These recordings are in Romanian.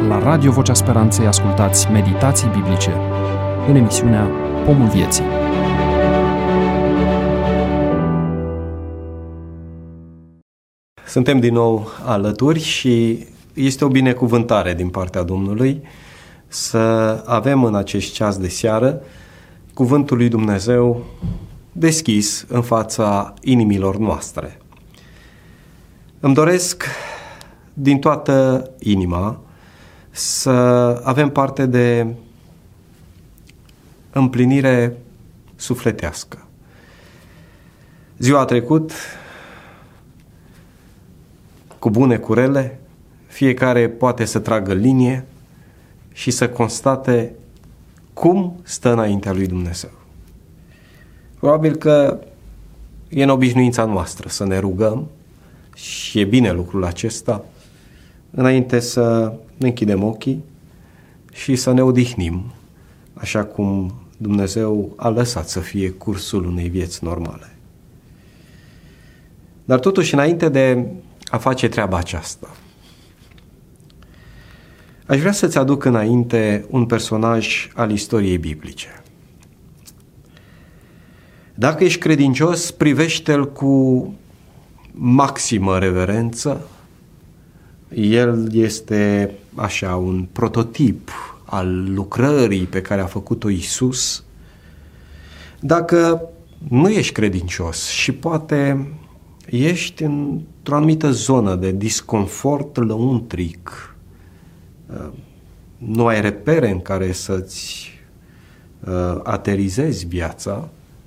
La Radio Vocea Speranței ascultați meditații biblice în emisiunea Pomul Vieții. Suntem din nou alături și este o binecuvântare din partea Domnului să avem în acest ceas de seară Cuvântul lui Dumnezeu deschis în fața inimilor noastre. Îmi doresc din toată inima să avem parte de împlinire sufletească. Ziua a trecut cu bune, cu rele, fiecare poate să tragă linie și să constate cum stă înaintea lui Dumnezeu. Probabil că e în obișnuința noastră să ne rugăm și e bine lucrul acesta înainte să ne închidem ochii și să ne odihnim așa cum Dumnezeu a lăsat să fie cursul unei vieți normale. Dar totuși, înainte de a face treaba aceasta, aș vrea să-ți aduc înainte un personaj al istoriei biblice. Dacă ești credincios, privește-l cu maximă reverență. El este așa un prototip al lucrării pe care a făcut-o Iisus. Dacă nu ești credincios și poate ești într-o anumită zonă de disconfort lăuntric, nu ai repere în care să-ți aterizezi viața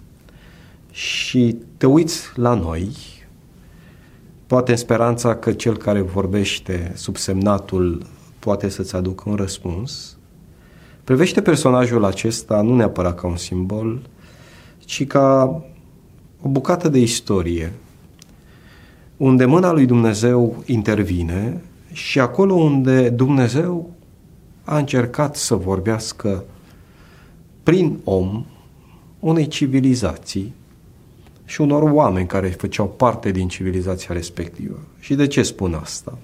și te uiți la noi, poate în speranța că cel care vorbește sub semnatul poate să-ți aducă un răspuns, privește personajul acesta nu neapărat ca un simbol, ci ca o bucată de istorie, unde mâna lui Dumnezeu intervine și acolo unde Dumnezeu a încercat să vorbească prin om unei civilizații și unor oameni care făceau parte din civilizația respectivă. Și de ce spun asta?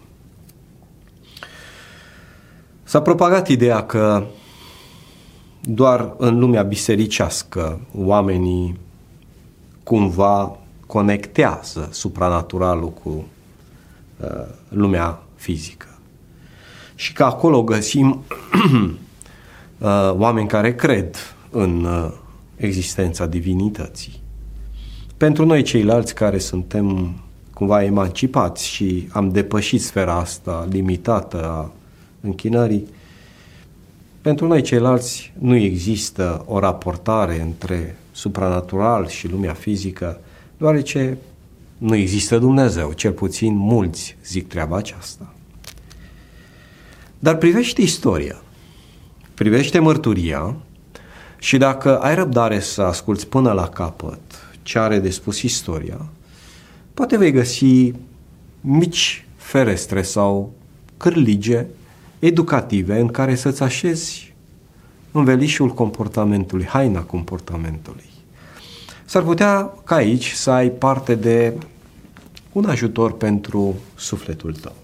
S-a propagat ideea că doar în lumea bisericească oamenii cumva conectează supranaturalul cu lumea fizică. Și că acolo găsim oameni care cred în existența divinității. Pentru noi ceilalți care suntem cumva emancipați și am depășit sfera asta limitată a închinării, pentru noi ceilalți nu există o raportare între supranatural și lumea fizică, deoarece nu există Dumnezeu, cel puțin mulți zic treaba aceasta. Dar privește istoria, privește mărturia și dacă ai răbdare să asculți până la capăt ce are de spus istoria, poate vei găsi mici ferestre sau cârlige educative în care să-ți așezi învelișul comportamentului, haina comportamentului. S-ar putea ca aici să ai parte de un ajutor pentru sufletul tău.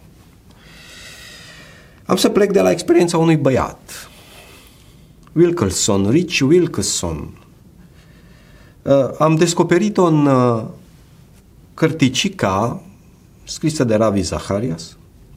Am să plec de la experiența unui băiat, Rich Wilkerson. Am descoperit-o în cărticica scrisă de Ravi Zacharias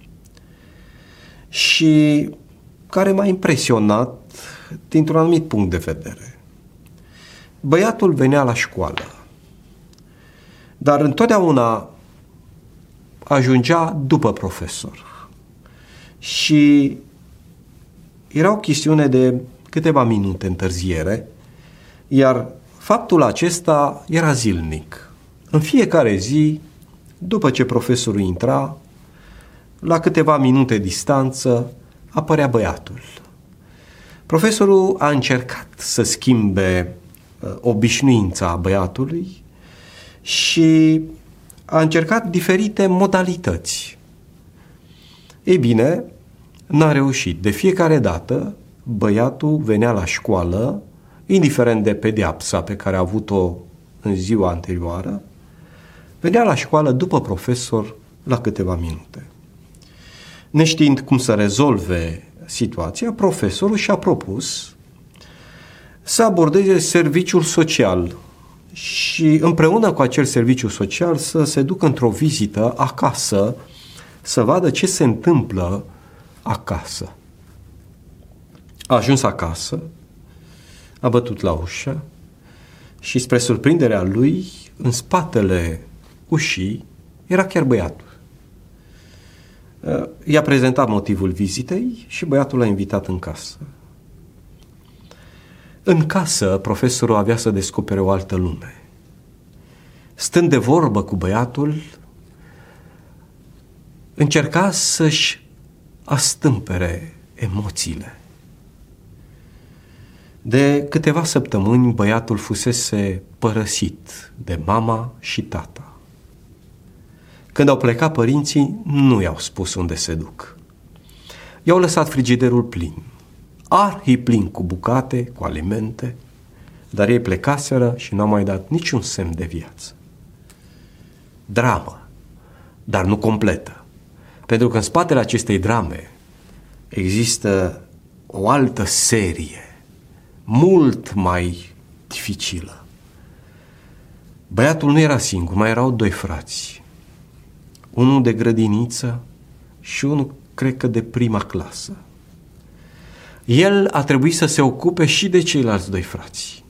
și care m-a impresionat dintr-un anumit punct de vedere. Băiatul venea la școală, dar întotdeauna ajungea după profesor și era o chestiune de câteva minute întârziere, iar faptul acesta era zilnic. În fiecare zi, după ce profesorul intra, la câteva minute distanță, apărea băiatul. Profesorul a încercat să schimbe obișnuința băiatului și a încercat diferite modalități. Ei bine, n-a reușit. De fiecare dată, băiatul venea la școală, indiferent de pedeapsa pe care a avut-o în ziua anterioară, venea la școală după profesor la câteva minute. Neștiind cum să rezolve situația, profesorul și-a propus să abordeze serviciul social și împreună cu acel serviciu social să se ducă într-o vizită acasă, să vadă ce se întâmplă acasă. A ajuns acasă, a bătut la ușă și, spre surprinderea lui, în spatele ușii era chiar băiatul. I-a prezentat motivul vizitei și băiatul l-a invitat în casă. În casă, profesorul avea să descopere o altă lume. Stând de vorbă cu băiatul, încerca să-și astâmpere emoțiile. De câteva săptămâni, băiatul fusese părăsit de mama și tata. Când au plecat părinții, nu i-au spus unde se duc. I-au lăsat frigiderul plin, arhi plin cu bucate, cu alimente, dar ei plecaseră și n-au mai dat niciun semn de viață. Dramă, dar nu completă, pentru că în spatele acestei drame există o altă serie, mult mai dificilă. Băiatul nu era singur, mai erau doi frați. Unul de grădiniță și unul, cred că, de prima clasă. El a trebuit să se ocupe și de ceilalți doi frați.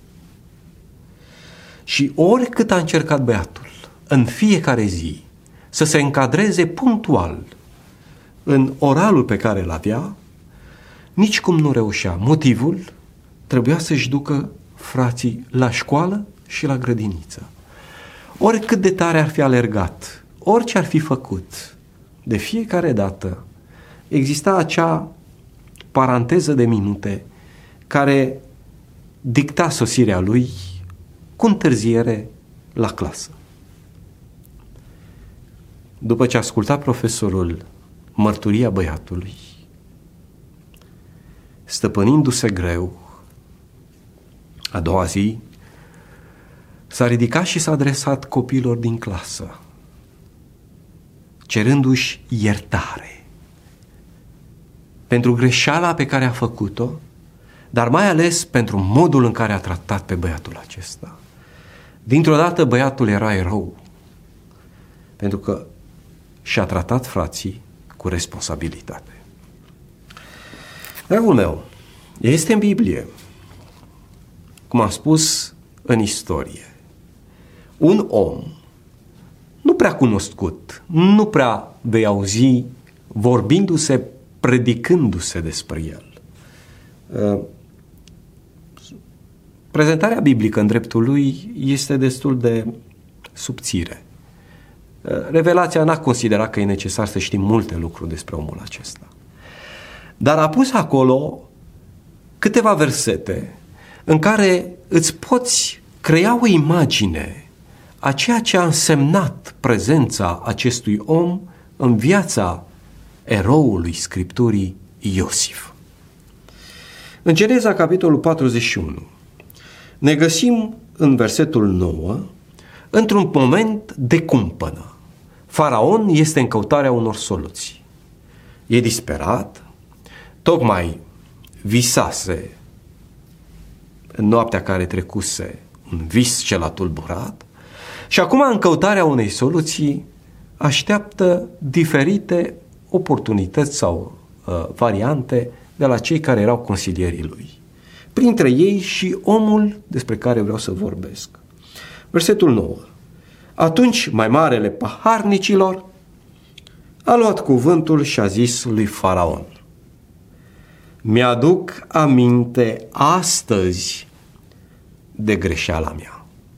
Și oricât a încercat băiatul, în fiecare zi, să se încadreze punctual în oralul pe care îl avea, nicicum nu reușea. Motivul: trebuia să-și ducă frații la școală și la grădiniță. Oricât de tare ar fi alergat, orice ar fi făcut, de fiecare dată exista acea paranteză de minute care dicta sosirea lui cu întârziere la clasă. După ce a ascultat profesorul mărturia băiatului, stăpânindu-se greu, a doua zi s-a ridicat și s-a adresat copiilor din clasă, cerându-și iertare pentru greșeala pe care a făcut-o, dar mai ales pentru modul în care a tratat pe băiatul acesta. Dintr-o dată băiatul era erou, pentru că și-a tratat frații cu responsabilitate. Dragul meu, este în Biblie, cum am spus, în istorie, un om nu prea cunoscut, nu prea vei auzi vorbindu-se, predicându-se despre el. Prezentarea biblică în dreptul lui este destul de subțire. Revelația n-a considerat că e necesar să știm multe lucruri despre omul acesta. Dar a pus acolo câteva versete în care îți poți crea o imagine a ceea ce a însemnat prezența acestui om în viața eroului Scripturii Iosif. În Geneza, capitolul 41, ne găsim în versetul 9 într-un moment de cumpănă. Faraon este în căutarea unor soluții. E disperat, tocmai visase în noaptea care trecuse un vis ce l-a tulburat și acum, în căutarea unei soluții, așteaptă diferite oportunități sau variante de la cei care erau consilierii lui. Printre ei și omul despre care vreau să vorbesc. Versetul 9. Atunci mai marele paharnicilor a luat cuvântul și a zis lui Faraon: mi-aduc aminte astăzi de greșeala mea.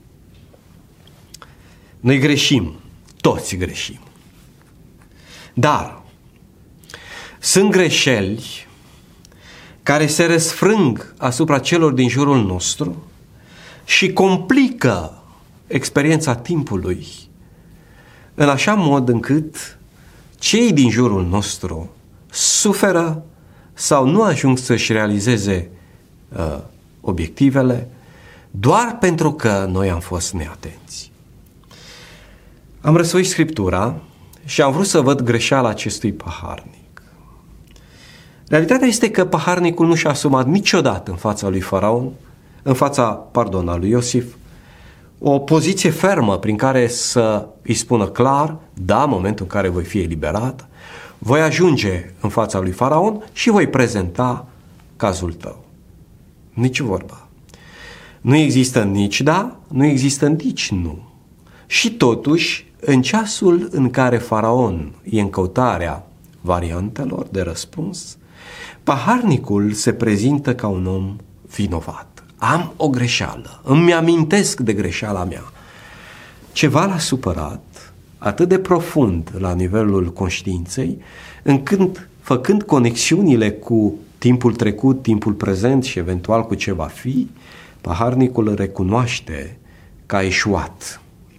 Noi greșim, toți greșim. Dar sunt greșeli care se răsfrâng asupra celor din jurul nostru și complică experiența timpului în așa mod încât cei din jurul nostru suferă sau nu ajung să-și realizeze obiectivele doar pentru că noi am fost neatenți. Am răsfoit Scriptura și am vrut să văd greșeala acestui paharnic. Realitatea este că paharnicul nu și-a asumat niciodată în fața lui Faraon, a lui Iosif, o poziție fermă prin care să îi spună clar, da, în momentul în care voi fi eliberat, voi ajunge în fața lui Faraon și voi prezenta cazul tău. Nici vorba. Nu există nici da, nu există nici nu. Și totuși, în ceasul în care Faraon e în căutarea variantelor de răspuns, paharnicul se prezintă ca un om vinovat. Am o greșeală, îmi amintesc de greșeala mea. Ceva l-a supărat atât de profund la nivelul conștiinței, încât, făcând conexiunile cu timpul trecut, timpul prezent și eventual cu ce va fi, paharnicul îl recunoaște că a eșuat.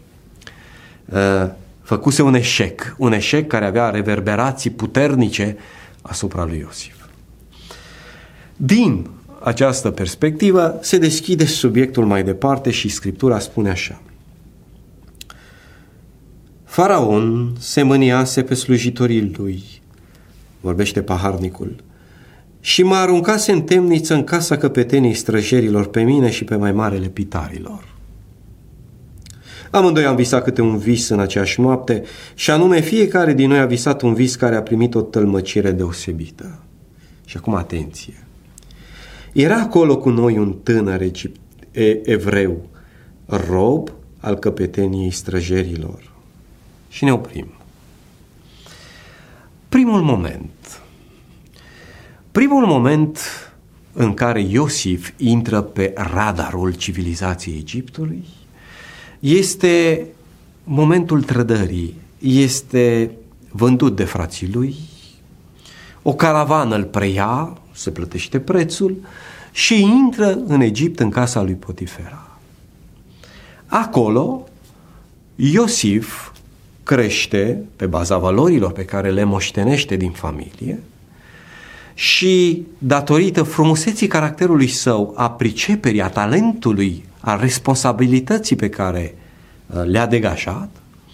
Făcuse un eșec care avea reverberații puternice asupra lui Iosif. Din această perspectivă se deschide subiectul mai departe și Scriptura spune așa: Faraon se mâniase pe slujitorii lui, vorbește paharnicul, și mă aruncase în temniță în casa căpeteniei străjerilor pe mine și pe mai marele pitarilor. Amândoi am visat câte un vis în aceeași noapte și anume fiecare din noi a visat un vis care a primit o tălmăcire deosebită. Și acum atenție. Era acolo cu noi un tânăr evreu, rob al căpeteniei străjerilor. Și ne oprim. Primul moment în care Iosif intră pe radarul civilizației Egiptului este momentul trădării. Este vândut de frații lui, o caravană îl preia, se plătește prețul și intră în Egipt în casa lui Potifera. Acolo Iosif crește pe baza valorilor pe care le moștenește din familie și datorită frumuseții caracterului său, a priceperii, a talentului, a responsabilității pe care le-a degajat,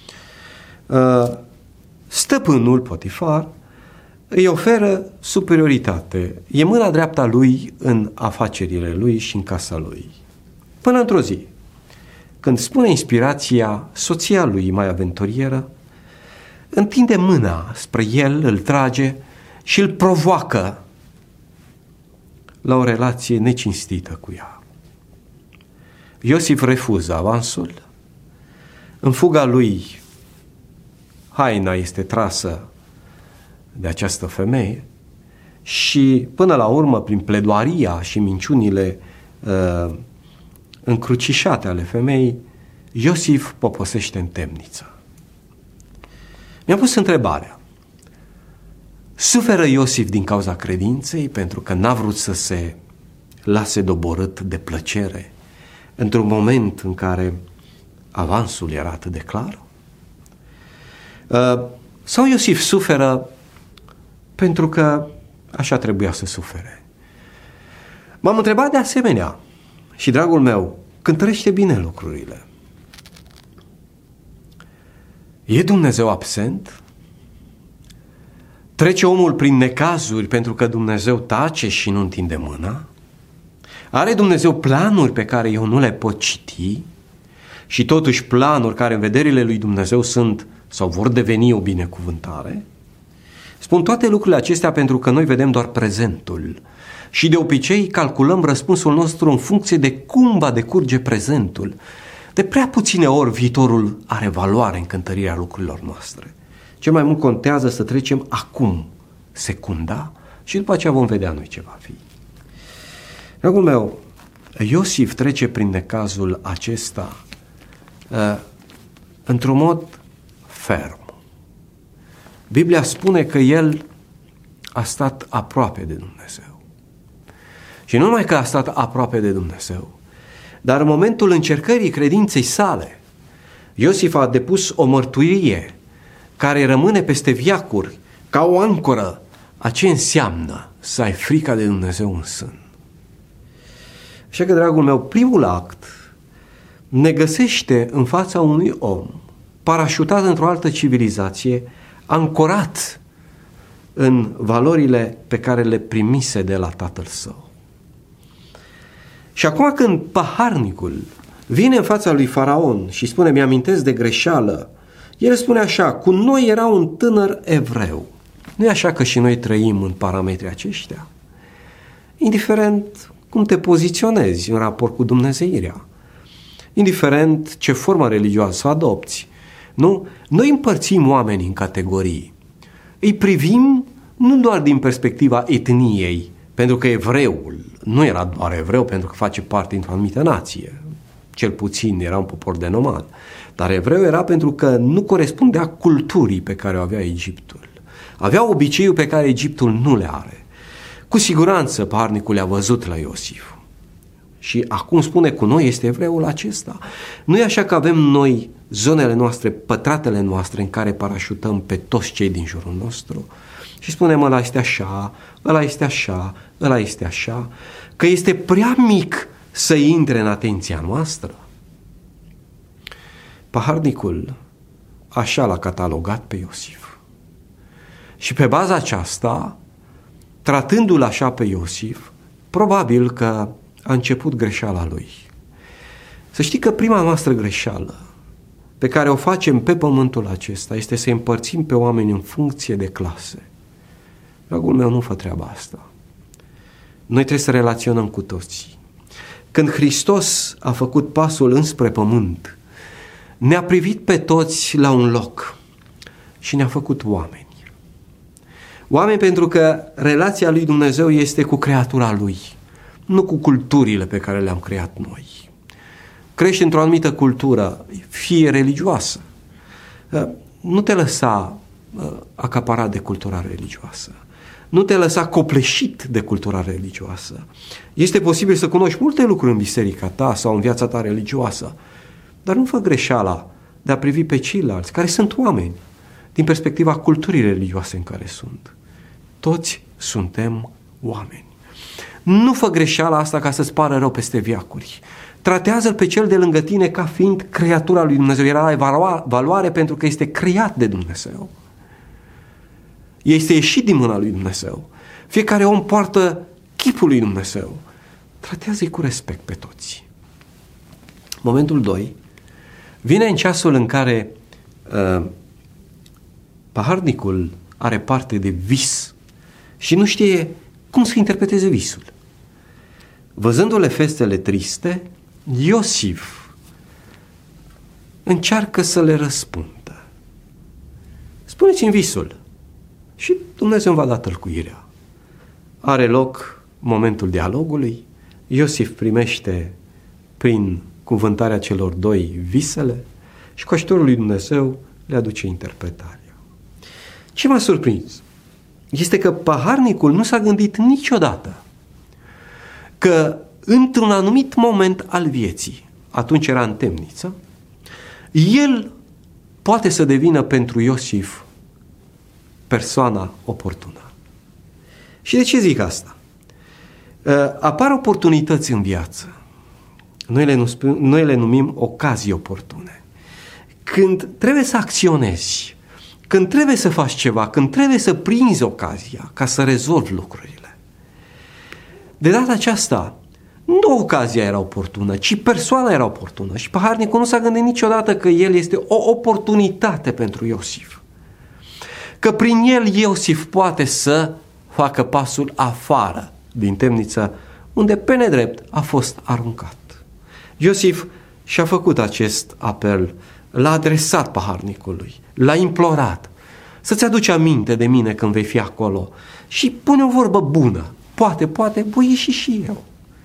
stăpânul Potifar îi oferă superioritate. E mâna dreapta lui în afacerile lui și în casa lui. Până într-o zi, când spune inspirația, soția lui mai aventurieră întinde mâna spre el, îl trage și îl provoacă la o relație necinstită cu ea. Iosif refuză avansul. În fuga lui, haina este trasă de această femeie și până la urmă, prin pledoaria și minciunile încrucișate ale femeii, Iosif poposește în temniță. Mi-am pus întrebarea: suferă Iosif din cauza credinței pentru că n-a vrut să se lase doborât de plăcere într-un moment în care avansul era atât de clar? Sau Iosif suferă pentru că așa trebuia să sufere? M-am întrebat de asemenea și, dragul meu, cântărește bine lucrurile. E Dumnezeu absent? Trece omul prin necazuri pentru că Dumnezeu tace și nu întinde mâna? Are Dumnezeu planuri pe care eu nu le pot citi și totuși planuri care în vederile lui Dumnezeu sunt sau vor deveni o binecuvântare? Spun toate lucrurile acestea pentru că noi vedem doar prezentul și de obicei calculăm răspunsul nostru în funcție de cum va decurge prezentul. De prea puține ori viitorul are valoare în cântărirea lucrurilor noastre. Cel mai mult contează să trecem acum secunda și după aceea vom vedea noi ce va fi. Dragul meu, Iosif trece prin necazul acesta într-un mod ferm. Biblia spune că el a stat aproape de Dumnezeu. Și nu numai că a stat aproape de Dumnezeu, dar în momentul încercării credinței sale, Iosif a depus o mărturie care rămâne peste veacuri ca o ancoră a ce înseamnă să ai frica de Dumnezeu în sân. Așa că, dragul meu, primul act ne găsește în fața unui om parașutat într-o altă civilizație, ancorat în valorile pe care le primise de la tatăl său. Și acum când paharnicul vine în fața lui Faraon și spune, mi-amintesc de greșeală, el spune așa, cu noi era un tânăr evreu. Nu e așa că și noi trăim în parametrii aceștia? Indiferent cum te poziționezi în raport cu dumnezeirea, indiferent ce formă religioasă adopți, nu? Noi împărțim oamenii în categorii. Îi privim nu doar din perspectiva etniei, pentru că evreul nu era doar evreu pentru că face parte dintr-o anumită nație, cel puțin era un popor de nomad, dar evreu era pentru că nu corespundea culturii pe care o avea Egiptul. Avea obiceiul pe care Egiptul nu le are. Cu siguranță paharnicul le-a văzut la Iosif. Și acum spune, cu noi este evreul acesta. Nu e așa că avem noi zonele noastre, pătratele noastre în care parașutăm pe toți cei din jurul nostru și spunem, ăla este așa, ăla este așa, ăla este așa, că este prea mic să intre în atenția noastră. Paharnicul așa l-a catalogat pe Iosif. Și pe baza aceasta, tratându-l așa pe Iosif, probabil că a început greșeala lui. Să știi că prima noastră greșeală pe care o facem pe pământul acesta este să împărțim pe oameni în funcție de clase. Dragul meu, nu fă treaba asta. Noi trebuie să relaționăm cu toții. Când Hristos a făcut pasul înspre pământ, ne-a privit pe toți la un loc și ne-a făcut oameni. Oameni pentru că relația lui Dumnezeu este cu creatura lui, nu cu culturile pe care le-am creat noi. Crești într-o anumită cultură, fie religioasă, nu te lăsa acaparat de cultura religioasă, nu te lăsa copleșit de cultura religioasă. Este posibil să cunoști multe lucruri în biserica ta sau în viața ta religioasă, dar nu fă greșeala de a privi pe ceilalți, care sunt oameni, din perspectiva culturii religioase în care sunt. Toți suntem oameni. Nu fă greșeala asta ca să-ți pară rău peste veacuri. Tratează-l pe cel de lângă tine ca fiind creatura lui Dumnezeu. Era valoare pentru că este creat de Dumnezeu. Este ieșit din mâna lui Dumnezeu. Fiecare om poartă chipul lui Dumnezeu. Tratează-i cu respect pe toți. Momentul 2 vine în ceasul în care paharnicul are parte de vis și nu știe cum să interpreteze visul. Văzându-le festele triste, Iosif încearcă să le răspundă. Spuneți-mi visul și Dumnezeu va da tălcuirea. Are loc momentul dialogului, Iosif primește prin cuvântarea celor doi visele și cu ajutorul lui Dumnezeu le aduce interpretarea. Ce m-a surprins este că paharnicul nu s-a gândit niciodată că într-un anumit moment al vieții, atunci era în temniță, el poate să devină pentru Iosif persoana oportună. Și de ce zic asta? Apar oportunități în viață. Noi le numim ocazii oportune. Când trebuie să acționezi, când trebuie să faci ceva, când trebuie să prinzi ocazia ca să rezolvi lucrurile. De data aceasta, nu ocazia era oportună, ci persoana era oportună. Și paharnicul nu s-a gândit niciodată că el este o oportunitate pentru Iosif. Că prin el Iosif poate să facă pasul afară din temniță, unde pe nedrept a fost aruncat. Iosif și-a făcut acest apel, l-a adresat paharnicului, l-a implorat, să-ți aduci aminte de mine când vei fi acolo și pune o vorbă bună, poate, voi ieși și eu.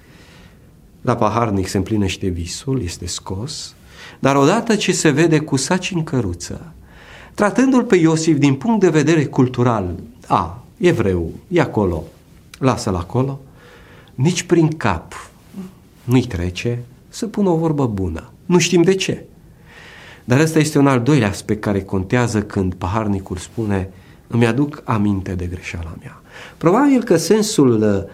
La paharnic se împlinește visul, este scos, dar odată ce se vede cu saci în căruță, tratându-l pe Iosif din punct de vedere cultural, evreu, e acolo, lasă-l acolo, nici prin cap nu-i trece să pună o vorbă bună. Nu știm de ce. Dar ăsta este un al doilea aspect care contează când paharnicul spune, îmi aduc aminte de greșeala mea. Probabil că sensul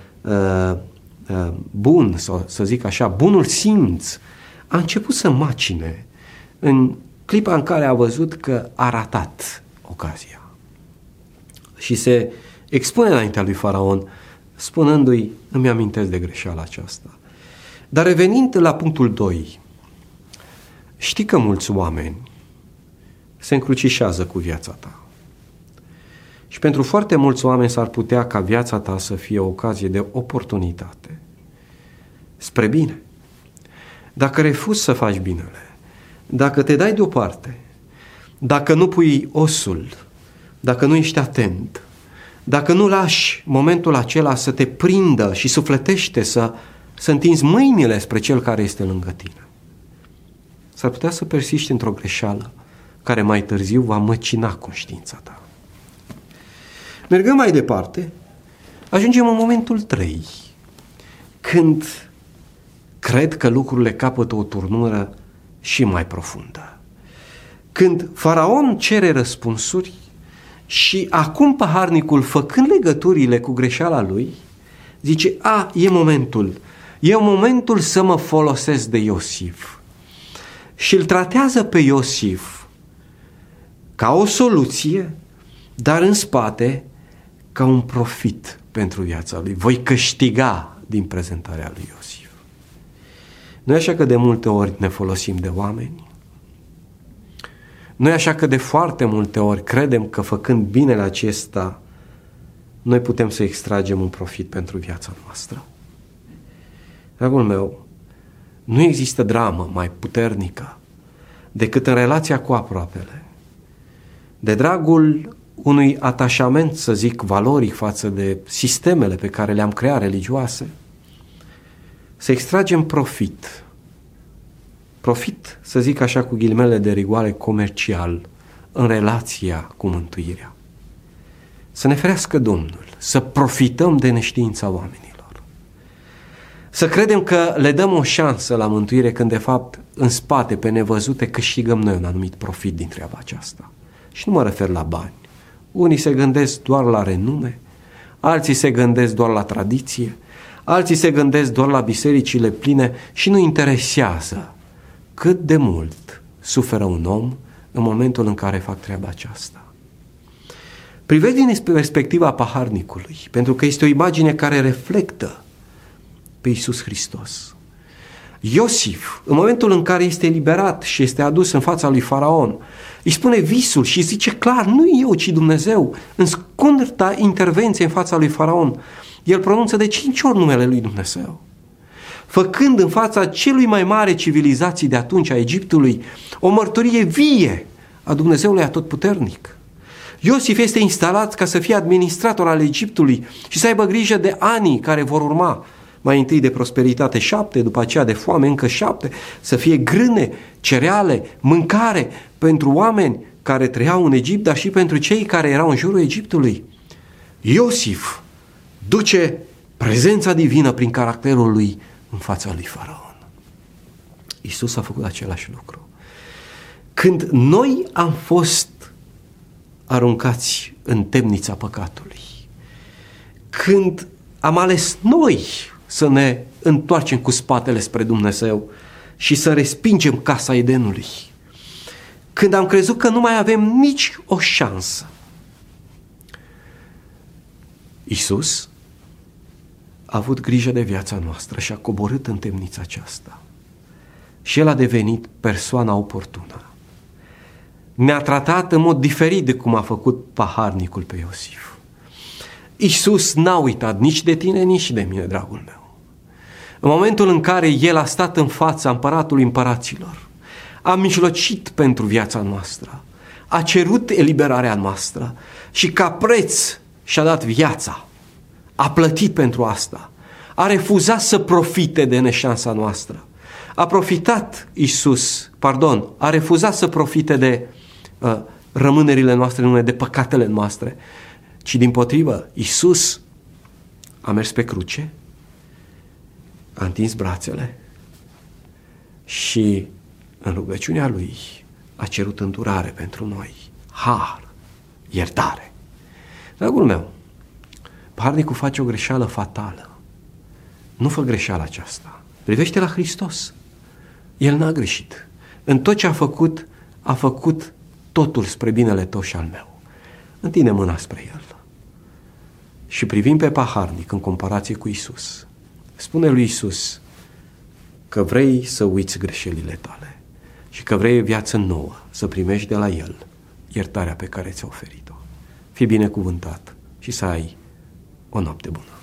bun, sau să zic așa, bunul simț, a început să macine în clipa în care a văzut că a ratat ocazia. Și se expune înaintea lui Faraon, spunându-i, îmi amintesc de greșeala aceasta. Dar revenind la punctul 2, știi că mulți oameni se încrucișează cu viața ta. Și pentru foarte mulți oameni s-ar putea ca viața ta să fie o ocazie de oportunitate spre bine. Dacă refuzi să faci binele, dacă te dai deoparte, dacă nu pui osul, dacă nu ești atent, dacă nu lași momentul acela să te prindă și sufletește, să întinzi mâinile spre cel care este lângă tine, s-ar putea să persiști într-o greșeală care mai târziu va măcina conștiința ta. Mergând mai departe, ajungem în momentul 3, când cred că lucrurile capătă o turnură și mai profundă. Când Faraon cere răspunsuri și acum paharnicul, făcând legăturile cu greșeala lui, zice, e momentul să mă folosesc de Iosif. Și îl tratează pe Iosif ca o soluție, dar în spate ca un profit pentru viața lui. Voi câștiga din prezentarea lui Iosif. Nu e așa că de multe ori ne folosim de oameni? Nu e așa că de foarte multe ori credem că făcând binele acesta noi putem să extragem un profit pentru viața noastră? Dragul meu, nu există dramă mai puternică decât în relația cu aproapele. De dragul unui atașament, să zic, valoric față de sistemele pe care le-am creat religioase, să extragem profit, să zic așa cu ghilimele de rigoare, comercial, în relația cu mântuirea. Să ne ferească Domnul, să profităm de neștiința oamenilor. Să credem că le dăm o șansă la mântuire când de fapt în spate, pe nevăzute, câștigăm noi un anumit profit din treaba aceasta. Și nu mă refer la bani. Unii se gândesc doar la renume, alții se gândesc doar la tradiție, alții se gândesc doar la bisericile pline și nu interesează cât de mult suferă un om în momentul în care fac treaba aceasta. Privesc din perspectiva paharnicului, pentru că este o imagine care reflectă pe Iisus Hristos. Iosif, în momentul în care este eliberat și este adus în fața lui Faraon, îi spune visul și zice clar, nu eu, ci Dumnezeu. În scurta intervenție în fața lui Faraon, el pronunță de 5 ori numele lui Dumnezeu, făcând în fața celui mai mare civilizații de atunci, a Egiptului, o mărturie vie a Dumnezeului Atotputernic. Iosif este instalat ca să fie administrator al Egiptului și să aibă grijă de anii care vor urma. Mai întâi de prosperitate 7, după aceea de foame încă 7, să fie grâne, cereale, mâncare pentru oameni care trăiau în Egipt, dar și pentru cei care erau în jurul Egiptului. Iosif duce prezența divină prin caracterul lui în fața lui Faraon. Iisus a făcut același lucru. Când noi am fost aruncați în temnița păcatului, când am ales noi să ne întoarcem cu spatele spre Dumnezeu și să respingem casa Edenului, când am crezut că nu mai avem nici o șansă, Iisus a avut grijă de viața noastră și a coborât în temnița aceasta. Și El a devenit persoana oportună. Ne-a tratat în mod diferit de cum a făcut paharnicul pe Iosif. Iisus n-a uitat nici de tine, nici de mine, dragul meu. În momentul în care El a stat în fața împăratului împăraților, a mijlocit pentru viața noastră, a cerut eliberarea noastră și ca preț și-a dat viața. A plătit pentru asta. A refuzat să profite de neșansa noastră. A refuzat să profite de rămânerile noastre, nu de păcatele noastre, ci dimpotrivă, Iisus a mers pe cruce, a întins brațele și în rugăciunea Lui a cerut îndurare pentru noi, har, iertare. Dragul meu, paharnicul face o greșeală fatală. Nu fă greșeala aceasta. Privește la Hristos. El n-a greșit. În tot ce a făcut totul spre binele tău și al meu. Întinde mâna spre El. și privim pe paharnic în comparație cu Isus, spune lui Isus că vrei să uiți greșelile tale și că vrei viață nouă, să primești de la El iertarea pe care ți-a oferit-o. Fii binecuvântat și să ai o noapte bună.